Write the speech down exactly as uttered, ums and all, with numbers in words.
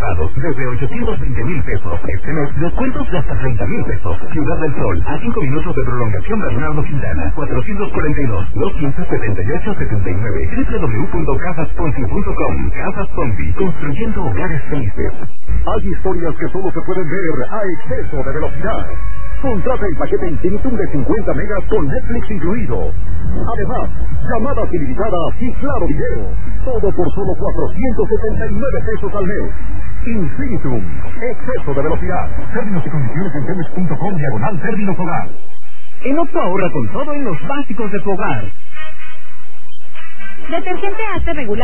privados desde ochocientos veinte mil pesos. Este mes, descuentos de hasta treinta mil pesos. Ciudad del Sol, a cinco minutos de prolongación Bernardo Quintana, cuatrocientos cuarenta y dos, doscientos quince, setenta y ocho, setenta y nueve. doble u doble u doble u punto casas ponzi punto com. Casas Ponzi, construyendo hogares felices. Hay historias que solo se pueden ver a exceso de velocidad. Contrata el paquete Infinitum de cincuenta megas con Netflix incluido. Además, llamadas ilimitadas y claro video. Todo por solo cuatrocientos setenta y nueve pesos al mes. Infinitum, exceso de velocidad. Términos y condiciones en telmex punto com diagonal términos hogar. En Oxxo ahorra con todo en los básicos de tu hogar. Detergente hace regular